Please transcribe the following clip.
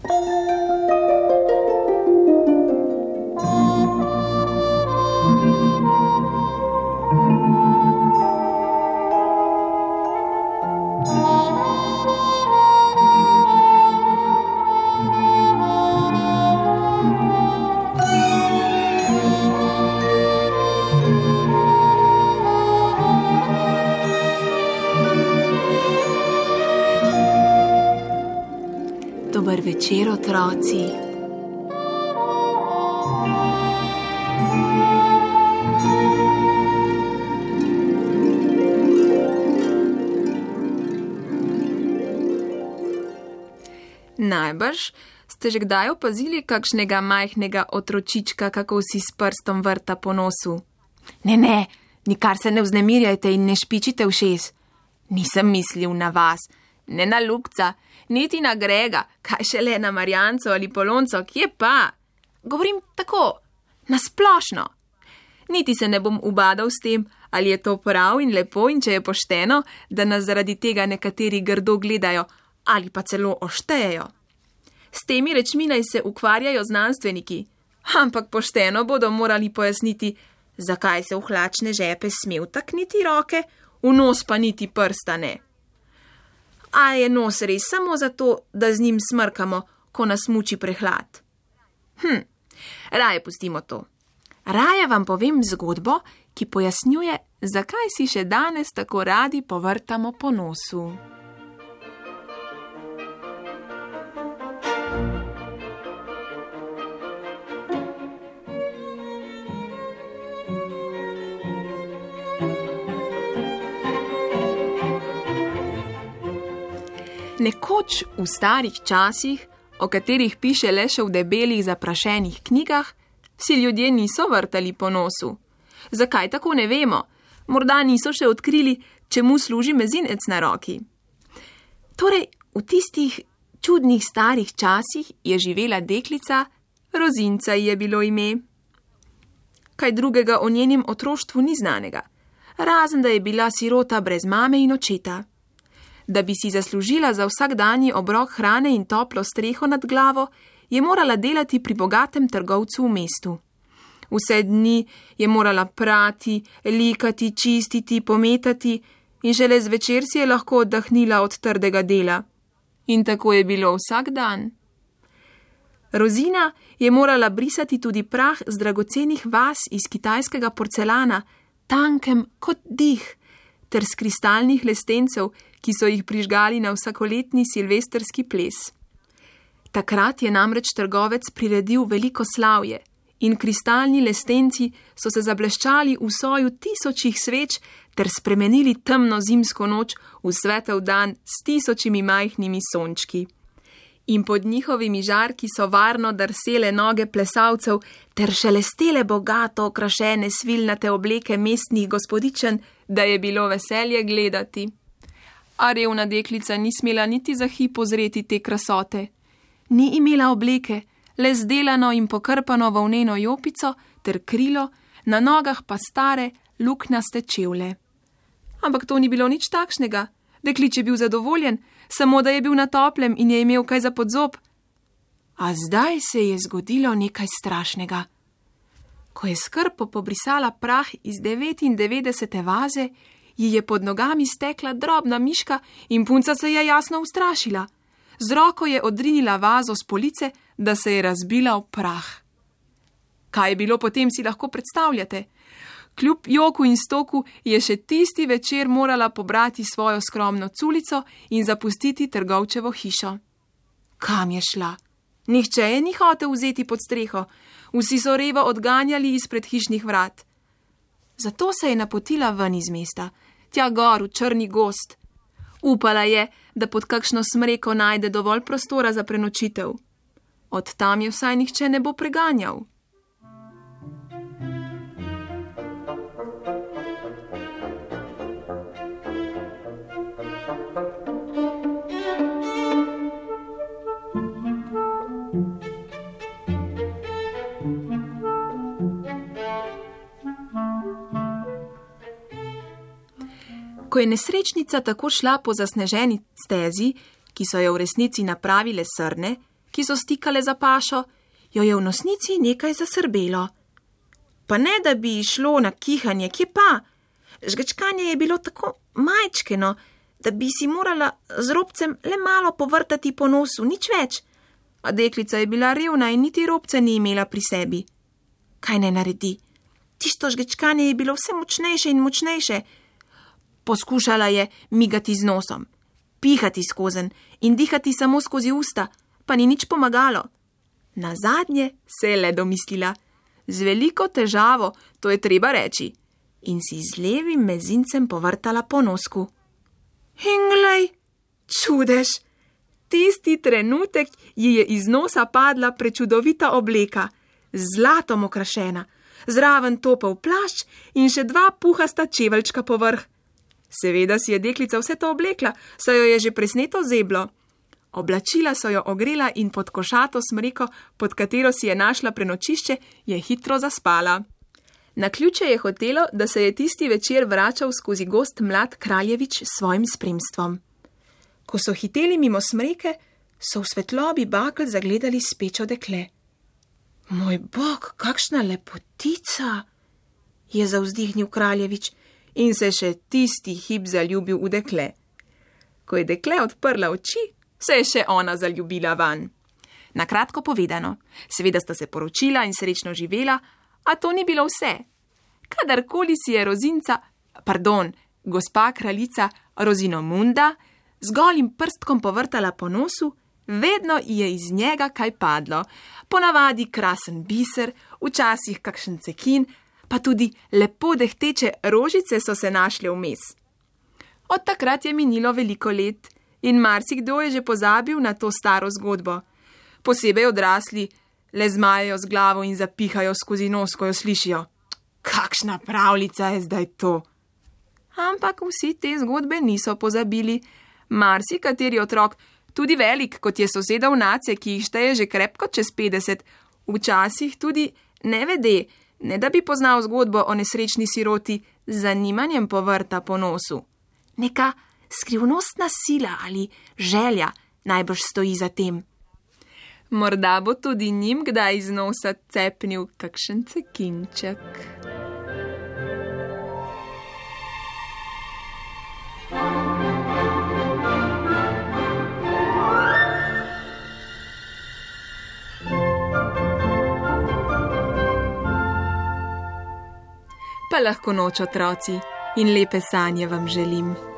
Dober večer, otroci. Najbrž ste že kdaj opazili kakšnega majhnega otročička, kako si s prstom vrta po nosu? Ne, nikar se ne vznemirjajte in ne špičite ušes. Nisem mislil na vas, ne na Lukca, niti na Grega, kaj šele na Marjanco ali Polonco, kje pa? Govorim tako, nasplošno. Niti se ne bom ubadal s tem, ali je to prav in lepo in če je pošteno, da nas zaradi tega nekateri grdo gledajo ali pa celo oštejejo. S temi rečmi naj se ukvarjajo znanstveniki, ampak pošteno bodo morali pojasniti, zakaj se v hlačne žepe sme vtakniti roke, v nos pa niti prsta ne. A je nos res samo zato, da z njim smrkamo, ko nas muči prehlad? Raje pustimo to. Raje vam povem zgodbo, ki pojasnjuje, zakaj si še danes tako radi povrtamo po nosu. Nekoč v starih časih, o katerih piše le še v debelih zaprašenih knjigah, si ljudje niso vrtali po nosu. Zakaj tako ne vemo? Morda niso še odkrili, čemu služi mezinec na roki. Torej, v tistih čudnih starih časih je živela deklica, Rozinca ji je bilo ime. Kaj drugega o njenem otroštvu ni znanega, razen da je bila sirota brez mame in očeta. Da bi si zaslužila za vsakdanji obrok hrane in toplo streho nad glavo, je morala delati pri bogatem trgovcu v mestu. Vse dni je morala prati, likati, čistiti, pometati in šele zvečer si je lahko oddahnila od trdega dela. In tako je bilo vsak dan. Rozina je morala brisati tudi prah z dragocenih vas iz kitajskega porcelana, tankem kot dih, ter z kristalnih lestencev, ki so jih prižgali na vsakoletni silvestrski ples. Takrat je namreč trgovec priredil veliko slavje in kristalni lestenci so se zableščali v soju tisočih sveč ter spremenili temno zimsko noč v svetel dan s tisočimi majhnimi sončki. In pod njihovimi žarki so varno drsele noge plesalcev ter šelestele bogato okrašene svilnate obleke mestnih gospodičen, da je bilo veselje gledati. A revna deklica ni smela niti za hip ozreti te krasote. Ni imela obleke, le zdelano in pokrpano volneno jopico ter krilo, na nogah pa stare, luknjaste čevlje. Ampak to ni bilo nič takšnega. Deklič je bil zadovoljen, samo da je bil na toplem in je imel kaj za podzob. A zdaj se je zgodilo nekaj strašnega. Ko je skrpo pobrisala prah iz 99. vaze, ji je pod nogami stekla drobna miška in punca se je jasno ustrašila. Z roko je odrinila vazo s police, da se je razbila v prah. Kaj je bilo potem, si lahko predstavljate? Kljub joku in stoku je še tisti večer morala pobrati svojo skromno culico in zapustiti trgovčevo hišo. Kam je šla? Nihče je ni hotel vzeti pod streho, vsi so revo odganjali izpred hišnih vrat. Zato se je napotila ven iz mesta, tja gor v črni gozd. Upala je, da pod kakšno smreko najde dovolj prostora za prenočitev. Od tam je vsaj nihče ne bo preganjal. Ko je nesrečnica tako šla po zasneženi stezi, ki so jo v resnici napravile srne, ki so stikale za pašo, jo je v nosnici nekaj zasrbelo. Pa ne, da bi šlo na kihanje, kje pa? Žgečkanje je bilo tako majčkeno, da bi si morala z robcem le malo povrtati po nosu, nič več. A deklica je bila revna in niti robce ni imela pri sebi. Kaj naj naredi? Tisto žgečkanje je bilo vse močnejše in močnejše. Poskušala je migati z nosom, pihati skozenj in dihati samo skozi usta, pa ni nič pomagalo. Nazadnje se je le domislila. Z veliko težavo, to je treba reči, in si z levim mezincem povrtala po nosku. In glej, čudež! Tisti trenutek ji je iz nosa padla prečudovita obleka, zlatom okrašena, zraven topel plašč in še 2 puhasta čeveljčka povrh. Seveda si je deklica vse to oblekla, saj jo je že presneto zeblo. Oblačila so jo ogrela in pod košato smreko, pod katero si je našla prenočišče, je hitro zaspala. Naključje je hotelo, da se je tisti večer vračal skozi gozd mlad kraljevič s svojim spremstvom. Ko so hiteli mimo smreke, so v svetlobi bakel zagledali spečo dekle. Moj bog, kakšna lepotica, je zavzdihnil kraljevič in se še tisti hip zaljubil v dekle. Ko je dekle odprla oči, se je še ona zaljubila vanj. Na kratko povedano, seveda sta se poročila in srečno živela, a to ni bilo vse. Kadarkoli si je gospa kraljica Rozinomunda z golim prstkom povrtala po nosu, vedno je iz njega kaj padlo, ponavadi krasen biser, včasih kakšen cekin, pa tudi lepo dehteče rožice so se našle vmes. Od takrat je minilo veliko let in marsikdo je že pozabil na to staro zgodbo. Posebej odrasli le zmajajo z glavo in zapihajo skozi nos, ko jo slišijo. Kakšna pravljica je zdaj to? Ampak vsi te zgodbe niso pozabili. Marsikateri otrok, tudi velik, kot je sosedov Nace, ki jih šteje že krepko čez 50, včasih tudi ne vede, ne da bi poznal zgodbo o nesrečni siroti, z zanimanjem povrta po nosu. Neka skrivnostna sila ali želja najbrž stoji za tem. Morda bo tudi njim kdaj iz nosa cepnil kakšen cekinček. Pa lahko noč, otroci, in lepe sanje vam želim.